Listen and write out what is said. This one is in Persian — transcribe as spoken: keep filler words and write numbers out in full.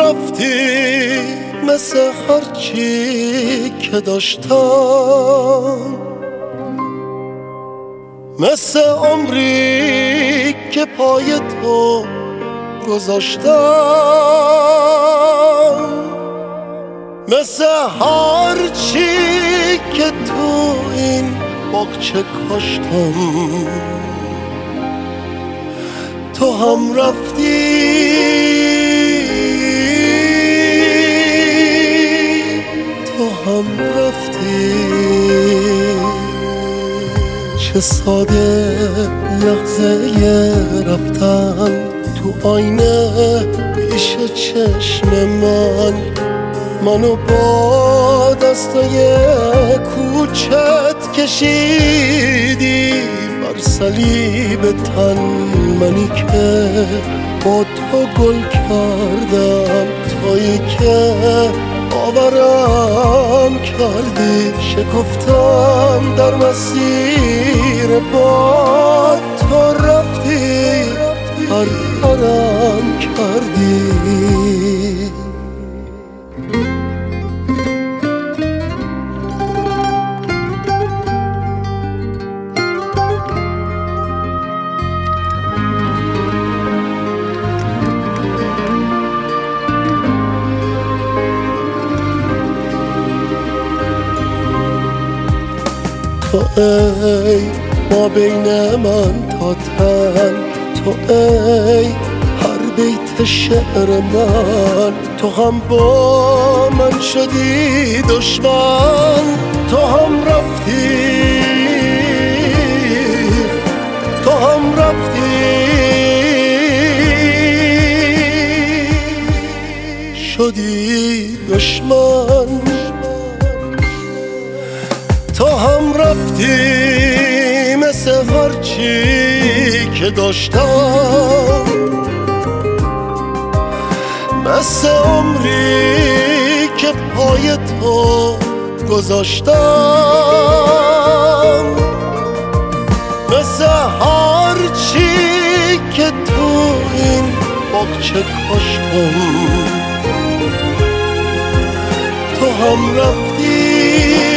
رفتی مثل هرچی که داشتم، مثل عمری که پای تو گذاشتم، مثل هرچی که تو این باغچه کاشتم. تو هم رفتی تو هم رفتی. چه ساده لحظه رفتن تو آینه پیش چشم من، منو با دستای کوچت کشیدی بر صلیب تن، منی که با تو گل کردم، تویی که باورم کردی، شکفتم در مسیر با تو رفتی، پرپرم کردی. تو ای ما بین من تا تن، تو ای هر بیت شعر من، تو هم با من شدی دشمن، تو هم رفتی تو هم رفتی شدی دشمن. تو هم رفتی مثل هرچی که داشتم، مثل عمری که پای تو گذاشتم، مثل هرچی که تو این باغچه کاشتم. تو هم رفتی